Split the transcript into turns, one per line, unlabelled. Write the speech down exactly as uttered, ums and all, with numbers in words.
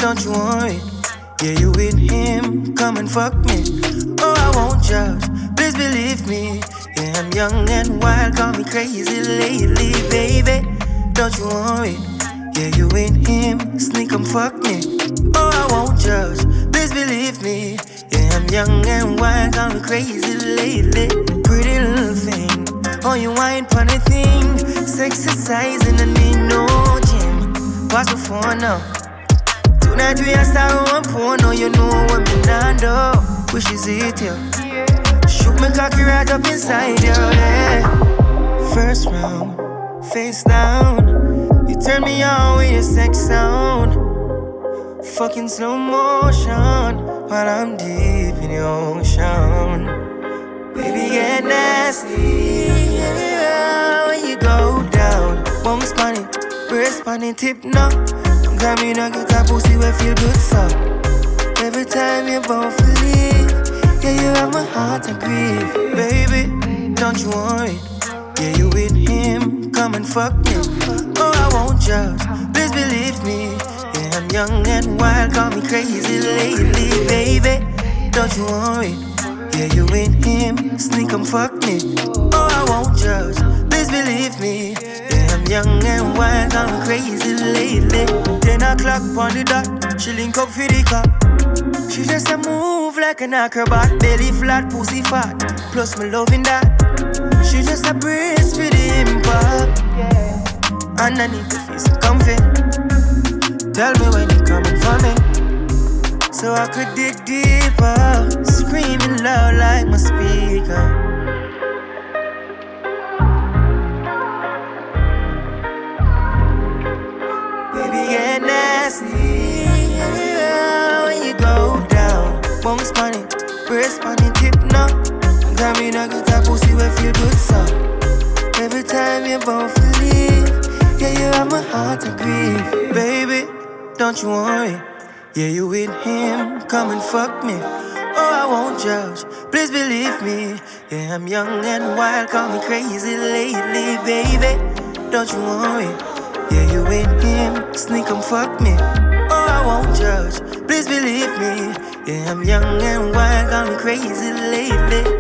don't you worry. Yeah, you with him, come and fuck me. Oh, I won't judge, please believe me. Yeah, I'm young and wild, call me crazy lately, baby. Don't you worry. Yeah, you with him, sneak and fuck me. Oh, I won't judge, please believe me. Yeah, I'm young and wild, call me crazy lately. Pretty little thing, oh, you wine funny thing. Exercising, I need no gym. Pass the phone now. Tonight we are starting one porno, you know what me not do. Wish is it, yeah. Shoot me cocky right up inside, yeah, yeah. First round, face down. You turn me on with your sex sound. Fucking slow motion while I'm deep in the ocean. Baby, get nasty, yeah, when you go down. Bounce on it, brace on it, tip now. Got me not get that pussy where feel good, so every time you both leave, yeah, you have my heart to grieve. Baby, don't you worry. Yeah, you with him, come and fuck me. Oh, I won't judge, please believe me. Yeah, I'm young and wild, call me crazy lately, baby. Don't you worry. Yeah, you with him, sneak and fuck me. Oh, I won't judge, please believe me. Yeah, I'm young and wild, I'm crazy lately. Ten o'clock on the dot, she link up for the cop. She just a move like an acrobat, belly flat, pussy fat. Plus me loving that. She just a brace for the impact. Underneath the feel so comfy. Tell me when you coming for me, so I could dig deeper, screaming loud like my speaker. Baby, get nasty, yeah, when you go down. Bounce on it, brace on it, tip now. Got me not get that pussy where feel good, so every time you both leave, yeah, you have my heart to grieve. Baby, don't you worry. Yeah, you with him, come and fuck me. Oh, I won't judge, please believe me. Yeah, I'm young and wild, call me crazy lately, baby. Don't you worry. Yeah, you with him, sneak and fuck me. Oh, I won't judge, please believe me. Yeah, I'm young and wild, call me crazy lately.